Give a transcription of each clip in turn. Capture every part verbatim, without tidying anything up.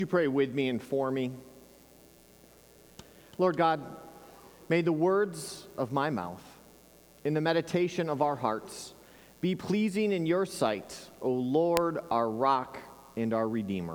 You pray with me and for me. Lord God, may the words of my mouth and the meditation of our hearts be pleasing in your sight, O Lord, our rock and our redeemer.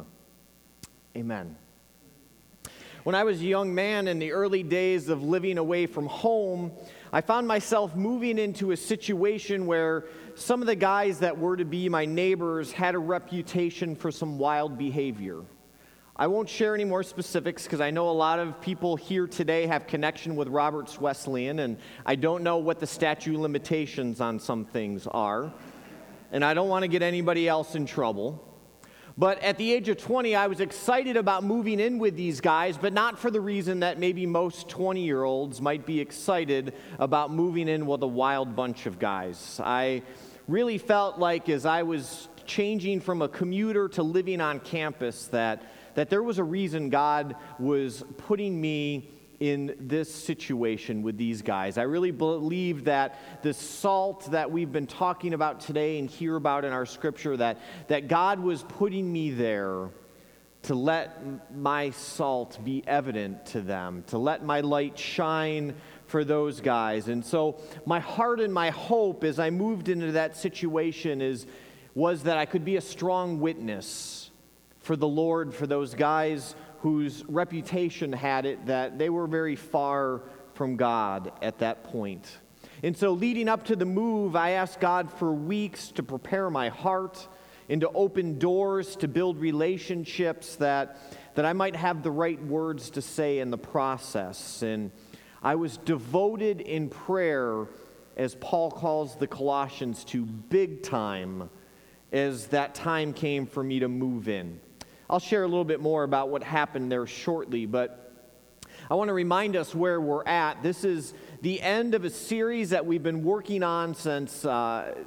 Amen. When I was a young man in the early days of living away from home, I found myself moving into a situation where some of the guys that were to be my neighbors had a reputation for some wild behavior. I won't share any more specifics because I know a lot of people here today have connection with Roberts Wesleyan, and I don't know what the statute of limitations on some things are, and I don't want to get anybody else in trouble. But at the age of twenty, I was excited about moving in with these guys, but not for the reason that maybe most twenty-year-olds might be excited about moving in with a wild bunch of guys. I really felt like as I was changing from a commuter to living on campus that that there was a reason God was putting me in this situation with these guys. I really believe that the salt that we've been talking about today and hear about in our scripture, that, that God was putting me there to let my salt be evident to them, to let my light shine for those guys. And so my heart and my hope as I moved into that situation is was that I could be a strong witness for the Lord, for those guys whose reputation had it that they were very far from God at that point. And so leading up to the move, I asked God for weeks to prepare my heart and to open doors, to build relationships that, that I might have the right words to say in the process. And I was devoted in prayer, as Paul calls the Colossians to, big time, as that time came for me to move in. I'll share a little bit more about what happened there shortly, but I want to remind us where we're at. This is the end of a series that we've been working on since uh,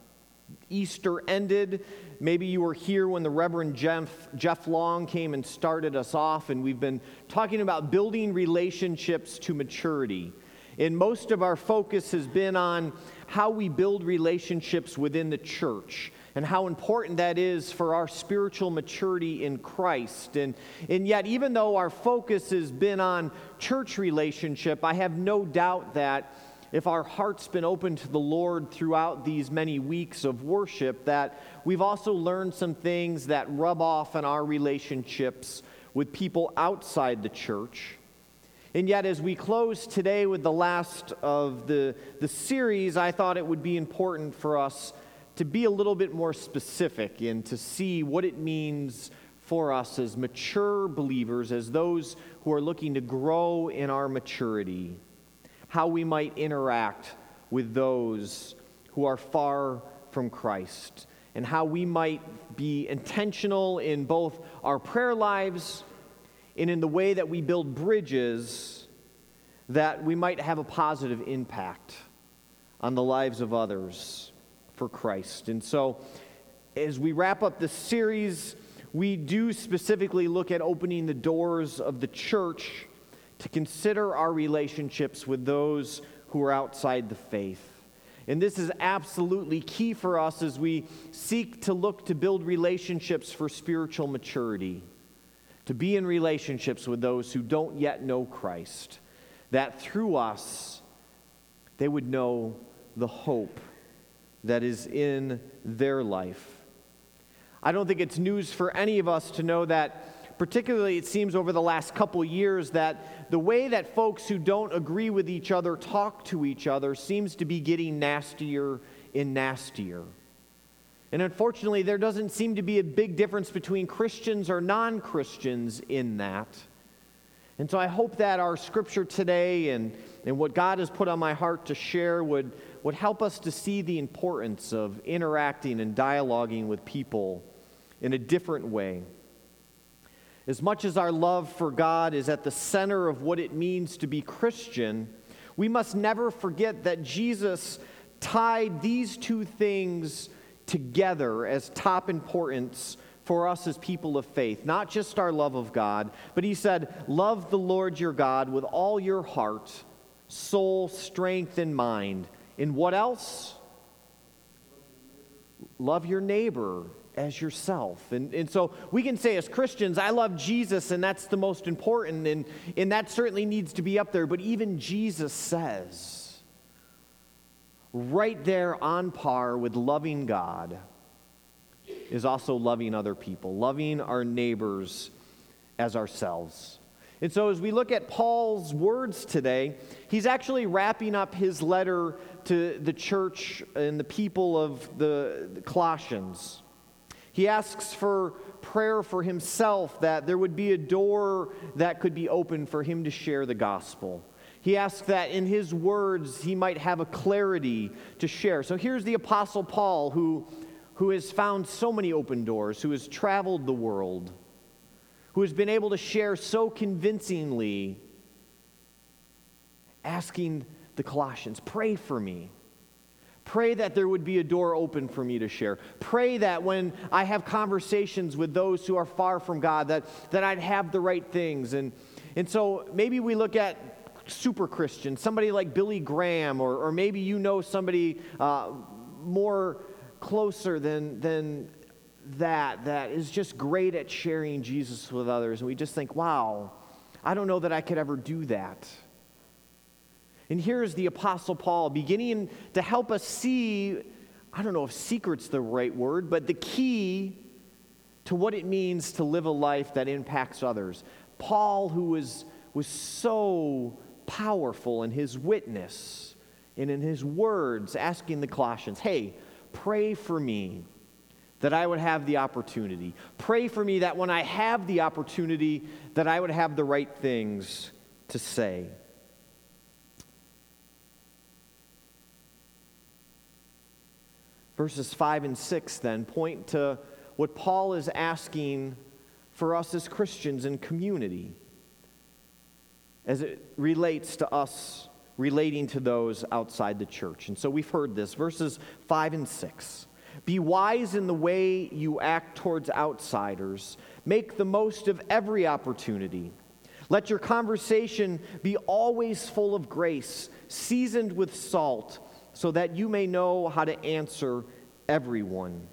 Easter ended. Maybe you were here when the Reverend Jeff, Jeff Long came and started us off, and we've been talking about building relationships to maturity. And most of our focus has been on how we build relationships within the church and how important that is for our spiritual maturity in Christ. And, and yet, even though our focus has been on church relationship, I have no doubt that if our heart's been open to the Lord throughout these many weeks of worship, that we've also learned some things that rub off on our relationships with people outside the church. And yet, as we close today with the last of the, the series, I thought it would be important for us to be a little bit more specific and to see what it means for us as mature believers, as those who are looking to grow in our maturity, how we might interact with those who are far from Christ, and how we might be intentional in both our prayer lives and in the way that we build bridges that we might have a positive impact on the lives of others for Christ. And so, as we wrap up this series, we do specifically look at opening the doors of the church to consider our relationships with those who are outside the faith. And this is absolutely key for us as we seek to look to build relationships for spiritual maturity, to be in relationships with those who don't yet know Christ, that through us they would know the hope that is in their life. I don't think it's news for any of us to know that, particularly it seems over the last couple years, that the way that folks who don't agree with each other talk to each other seems to be getting nastier and nastier. And unfortunately, there doesn't seem to be a big difference between Christians or non-Christians in that. And so I hope that our scripture today and, and what God has put on my heart to share would, would help us to see the importance of interacting and dialoguing with people in a different way. As much as our love for God is at the center of what it means to be Christian, we must never forget that Jesus tied these two things together as top importance for us as people of faith. Not just our love of God, but he said, love the Lord your God with all your heart, soul, strength, and mind. And what else? Love your neighbor as yourself. And, and so we can say as Christians, I love Jesus, and that's the most important, and, and that certainly needs to be up there. But even Jesus says, right there on par with loving God, is also loving other people, loving our neighbors as ourselves. And so as we look at Paul's words today, he's actually wrapping up his letter to the church and the people of the Colossians. He asks for prayer for himself, that there would be a door that could be opened for him to share the gospel. He asks that in his words he might have a clarity to share. So here's the Apostle Paul, who, who has found so many open doors, who has traveled the world, who has been able to share so convincingly, asking the Colossians, pray for me. Pray that there would be a door open for me to share. Pray that when I have conversations with those who are far from God, that, that I'd have the right things. And, and so maybe we look at super Christians, somebody like Billy Graham, or, or maybe you know somebody uh, more closer than, than that, that is just great at sharing Jesus with others. And we just think, wow, I don't know that I could ever do that. And here's the Apostle Paul beginning to help us see, I don't know if secret's the right word, but the key to what it means to live a life that impacts others. Paul, who was, was so powerful in his witness and in his words, asking the Colossians, hey, pray for me that I would have the opportunity. Pray for me that when I have the opportunity, that I would have the right things to say. Verses five and six then point to what Paul is asking for us as Christians in community as it relates to us relating to those outside the church. And so we've heard this, verses five and six. Be wise in the way you act towards outsiders. Make the most of every opportunity. Let your conversation be always full of grace, seasoned with salt, so that you may know how to answer everyone.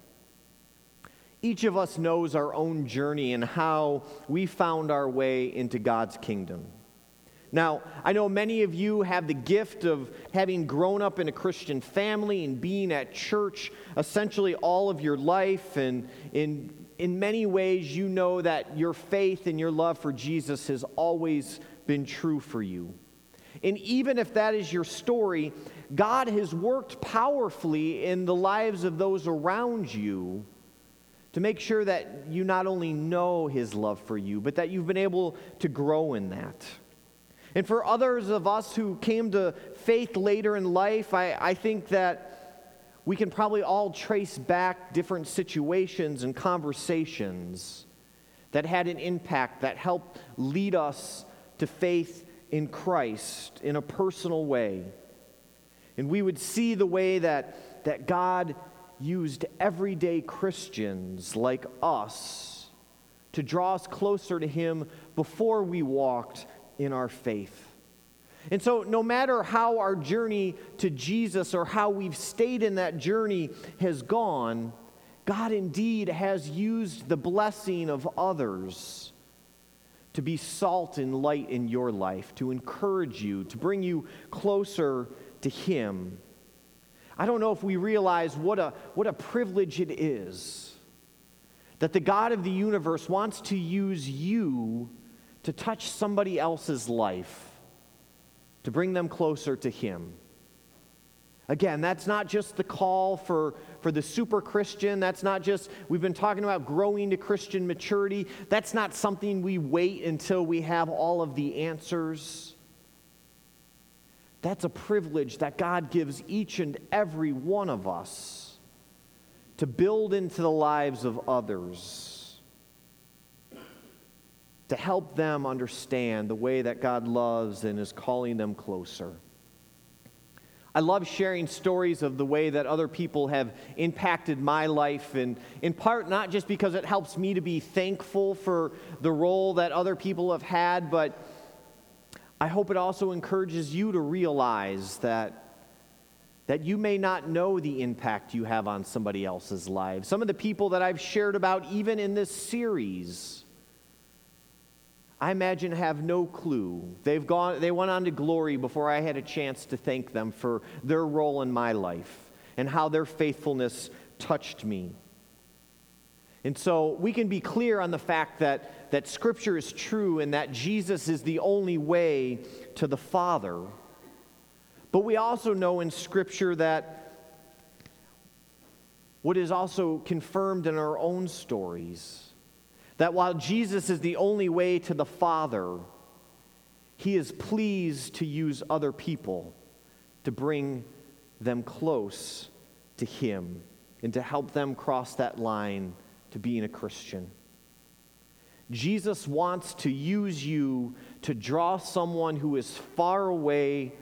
Each of us knows our own journey and how we found our way into God's kingdom. Now, I know many of you have the gift of having grown up in a Christian family and being at church essentially all of your life, and in, in many ways you know that your faith and your love for Jesus has always been true for you. And even if that is your story, God has worked powerfully in the lives of those around you to make sure that you not only know His love for you, but that you've been able to grow in that. And for others of us who came to faith later in life, I, I think that we can probably all trace back different situations and conversations that had an impact, that helped lead us to faith in Christ in a personal way. And we would see the way that, that God used everyday Christians like us to draw us closer to Him before we walked in our faith. And so no matter how our journey to Jesus or how we've stayed in that journey has gone, God indeed has used the blessing of others to be salt and light in your life, to encourage you, to bring you closer to Him. I don't know if we realize what a, what a privilege it is that the God of the universe wants to use you to touch somebody else's life, to bring them closer to Him. Again, that's not just the call for, for the super Christian. That's not just, we've been talking about growing to Christian maturity. That's not something we wait until we have all of the answers. That's a privilege that God gives each and every one of us to build into the lives of others, to help them understand the way that God loves and is calling them closer. I love sharing stories of the way that other people have impacted my life, and in part not just because it helps me to be thankful for the role that other people have had, but I hope it also encourages you to realize that that you may not know the impact you have on somebody else's life. Some of the people that I've shared about even in this series, I imagine have no clue. They've gone, they went on to glory before I had a chance to thank them for their role in my life and how their faithfulness touched me. And so we can be clear on the fact that, that Scripture is true and that Jesus is the only way to the Father. But we also know in Scripture that what is also confirmed in our own stories, that while Jesus is the only way to the Father, He is pleased to use other people to bring them close to Him and to help them cross that line to being a Christian. Jesus wants to use you to draw someone who is far away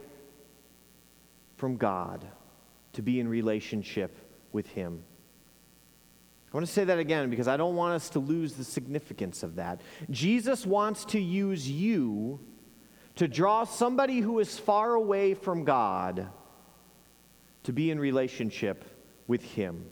from God to be in relationship with Him. I want to say that again because I don't want us to lose the significance of that. Jesus wants to use you to draw somebody who is far away from God to be in relationship with Him.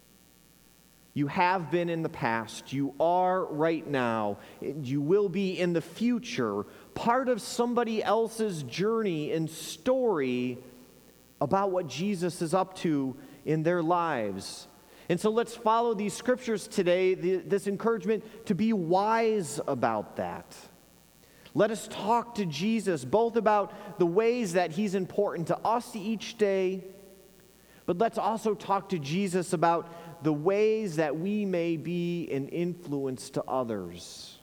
You have been in the past, you are right now, and you will be in the future, part of somebody else's journey and story about what Jesus is up to in their lives. And so let's follow these scriptures today, this encouragement to be wise about that. Let us talk to Jesus both about the ways that He's important to us each day, but let's also talk to Jesus about the ways that we may be an influence to others.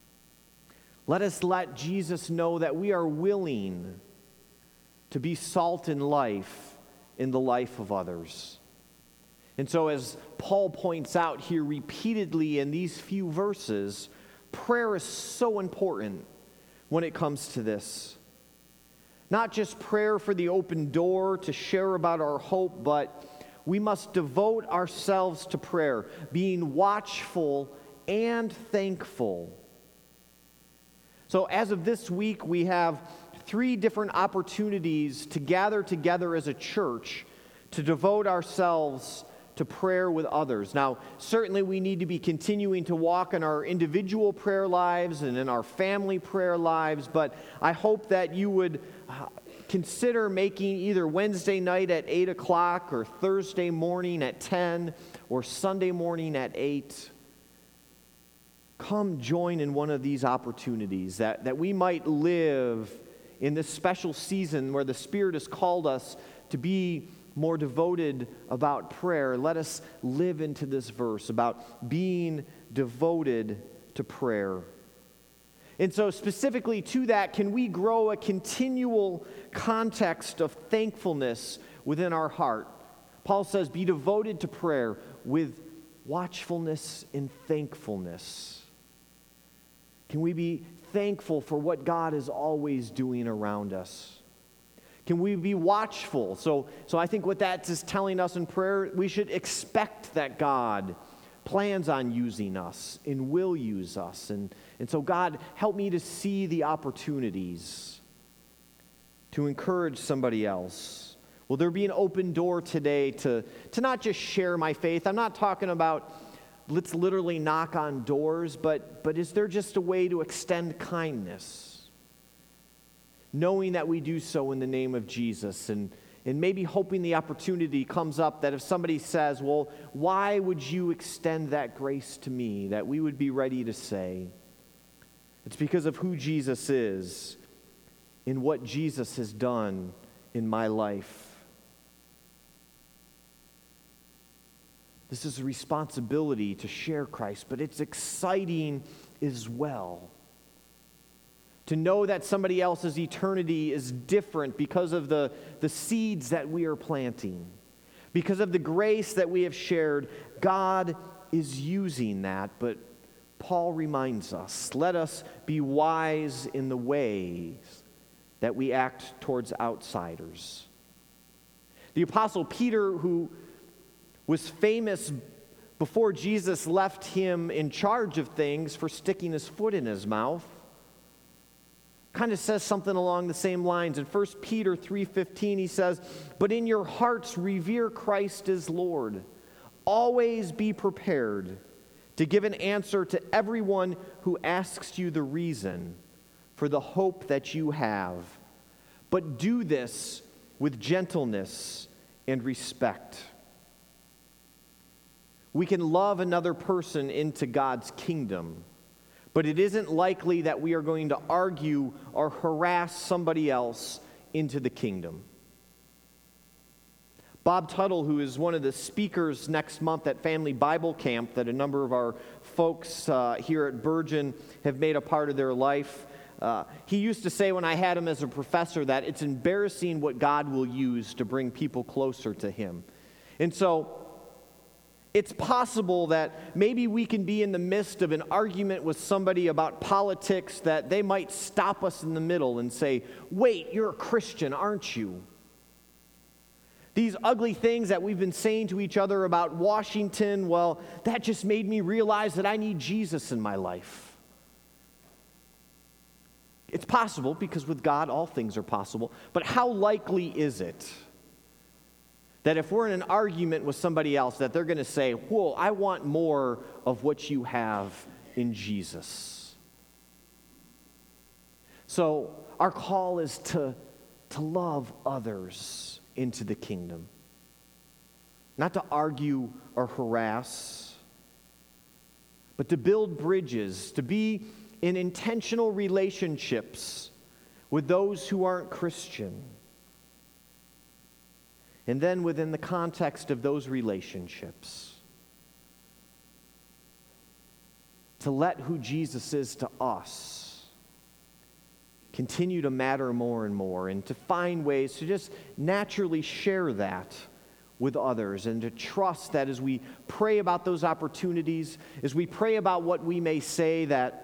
Let us let Jesus know that we are willing to be salt and life in the life of others. And so as Paul points out here repeatedly in these few verses, prayer is so important when it comes to this. Not just prayer for the open door to share about our hope, but we must devote ourselves to prayer, being watchful and thankful. So as of this week, we have three different opportunities to gather together as a church to devote ourselves to prayer with others. Now, certainly we need to be continuing to walk in our individual prayer lives and in our family prayer lives, but I hope that you would uh, consider making either Wednesday night at eight o'clock or Thursday morning at ten or Sunday morning at eight. Come join in one of these opportunities that, that we might live in this special season where the Spirit has called us to be more devoted about prayer. Let us live into this verse about being devoted to prayer. And so specifically to that, can we grow a continual context of thankfulness within our heart? Paul says, be devoted to prayer with watchfulness and thankfulness. Can we be thankful for what God is always doing around us? Can we be watchful? So, so I think what that is telling us in prayer, we should expect that God plans on using us and will use us. And, and so God, help me to see the opportunities to encourage somebody else. Will there be an open door today to, to not just share my faith? I'm not talking about let's literally knock on doors, but, but is there just a way to extend kindness? Knowing that we do so in the name of Jesus, and, and maybe hoping the opportunity comes up that if somebody says, well, why would you extend that grace to me? That we would be ready to say, it's because of who Jesus is and what Jesus has done in my life. This is a responsibility to share Christ, but it's exciting as well. To know that somebody else's eternity is different because of the, the seeds that we are planting. Because of the grace that we have shared, God is using that, but Paul reminds us, let us be wise in the ways that we act towards outsiders. The Apostle Peter, who was famous before Jesus left him in charge of things for sticking his foot in his mouth, kind of says something along the same lines. In First Peter three fifteen, he says, "But in your hearts revere Christ as Lord. Always be prepared to give an answer to everyone who asks you the reason for the hope that you have. But do this with gentleness and respect." We can love another person into God's kingdom, but it isn't likely that we are going to argue or harass somebody else into the kingdom. Bob Tuttle, who is one of the speakers next month at Family Bible Camp that a number of our folks uh, here at Virgin have made a part of their life, uh, he used to say when I had him as a professor that it's embarrassing what God will use to bring people closer to Him. And so it's possible that maybe we can be in the midst of an argument with somebody about politics that they might stop us in the middle and say, "Wait, you're a Christian, aren't you?" These ugly things that we've been saying to each other about Washington, well, that just made me realize that I need Jesus in my life. It's possible, because with God all things are possible, but how likely is it that if we're in an argument with somebody else that they're going to say, "Whoa, I want more of what you have in Jesus"? So our call is to, to love others into the kingdom. Not to argue or harass, but to build bridges, to be in intentional relationships with those who aren't Christian. And then within the context of those relationships, to let who Jesus is to us continue to matter more and more, and to find ways to just naturally share that with others, and to trust that as we pray about those opportunities, as we pray about what we may say, that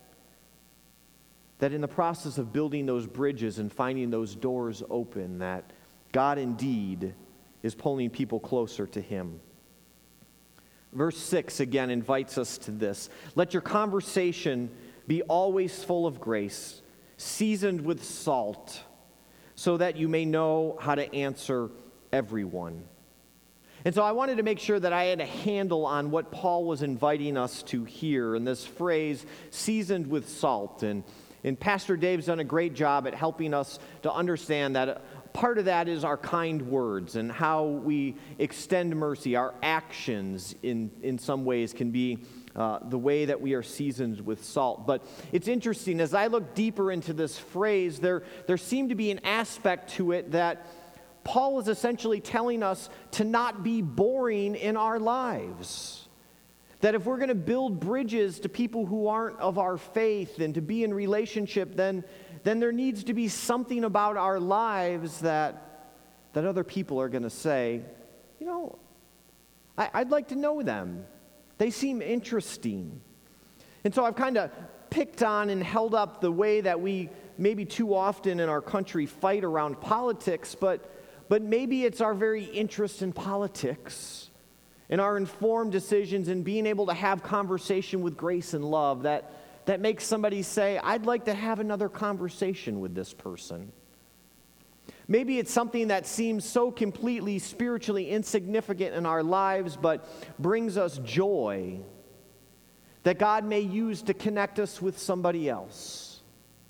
that in the process of building those bridges and finding those doors open, that God indeed is pulling people closer to Him. Verse six again invites us to this. "Let your conversation be always full of grace, seasoned with salt, so that you may know how to answer everyone." And so I wanted to make sure that I had a handle on what Paul was inviting us to hear in this phrase, seasoned with salt. And, and Pastor Dave's done a great job at helping us to understand that part of that is our kind words and how we extend mercy. Our actions in, in some ways can be uh, the way that we are seasoned with salt. But it's interesting, as I look deeper into this phrase, there, there seemed to be an aspect to it that Paul is essentially telling us to not be boring in our lives. That if we're going to build bridges to people who aren't of our faith and to be in relationship, then, then there needs to be something about our lives that, that other people are going to say, you know, I, I'd like to know them. They seem interesting. And so I've kind of picked on and held up the way that we maybe too often in our country fight around politics, but, but maybe it's our very interest in politics and our informed decisions and being able to have conversation with grace and love that, that makes somebody say, I'd like to have another conversation with this person. Maybe it's something that seems so completely spiritually insignificant in our lives, but brings us joy that God may use to connect us with somebody else.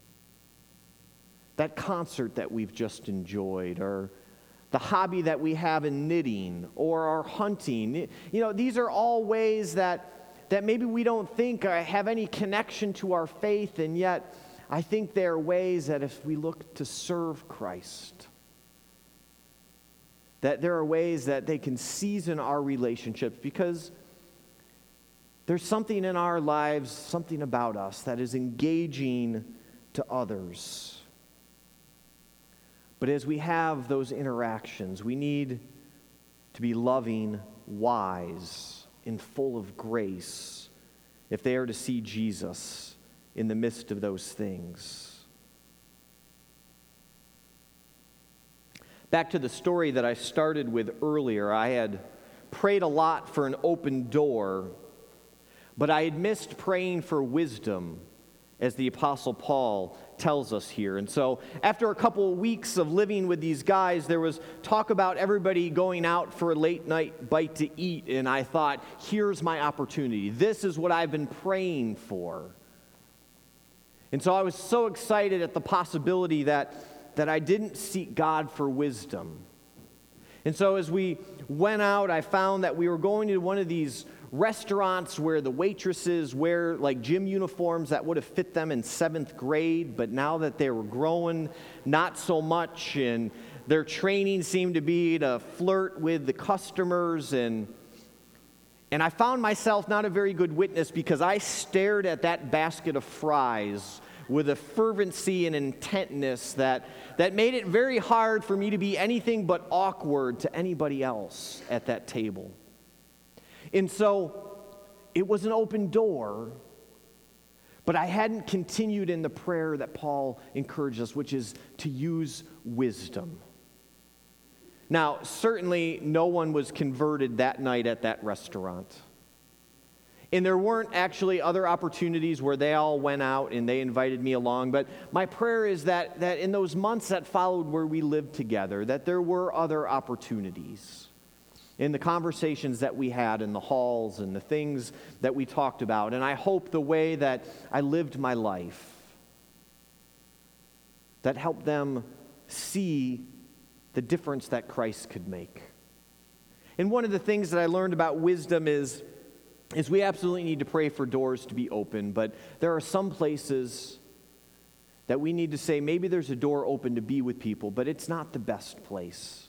That concert that we've just enjoyed, or the hobby that we have in knitting, or our hunting. You know, these are all ways that, that maybe we don't think have any connection to our faith, and yet I think they are ways that if we look to serve Christ, that there are ways that they can season our relationships, because there's something in our lives, something about us that is engaging to others. But as we have those interactions, we need to be loving, wise, and full of grace if they are to see Jesus in the midst of those things. Back to the story that I started with earlier, I had prayed a lot for an open door, but I had missed praying for wisdom as the Apostle Paul tells us here. And so after a couple of weeks of living with these guys, there was talk about everybody going out for a late night bite to eat, and I thought, here's my opportunity. This is what I've been praying for. And so I was so excited at the possibility that, that I didn't seek God for wisdom. And so as we went out, I found that we were going to one of these restaurants where the waitresses wear like gym uniforms that would have fit them in seventh grade, but now that they were growing, not so much, and their training seemed to be to flirt with the customers, and and I found myself not a very good witness because I stared at that basket of fries with a fervency and intentness that, that made it very hard for me to be anything but awkward to anybody else at that table. And so it was an open door, but I hadn't continued in the prayer that Paul encouraged us, which is to use wisdom. Now, certainly no one was converted that night at that restaurant. And there weren't actually other opportunities where they all went out and they invited me along. But my prayer is that, that in those months that followed where we lived together, that there were other opportunities. In the conversations that we had in the halls and the things that we talked about. And I hope the way that I lived my life, that helped them see the difference that Christ could make. And one of the things that I learned about wisdom is, is we absolutely need to pray for doors to be open, but there are some places that we need to say, maybe there's a door open to be with people, but it's not the best place.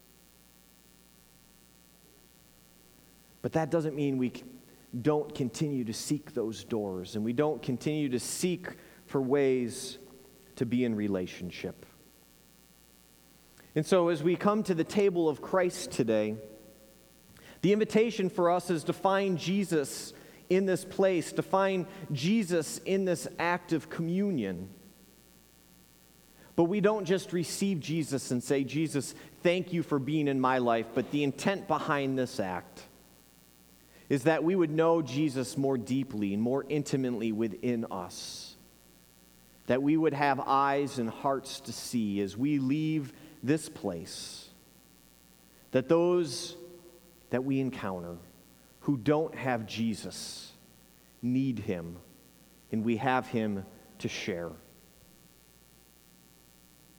But that doesn't mean we don't continue to seek those doors, and we don't continue to seek for ways to be in relationship. And so as we come to the table of Christ today, the invitation for us is to find Jesus in this place, to find Jesus in this act of communion. But we don't just receive Jesus and say, Jesus, thank you for being in my life, but the intent behind this act is that we would know Jesus more deeply and more intimately within us. That we would have eyes and hearts to see as we leave this place. That those that we encounter who don't have Jesus need him, and we have him to share.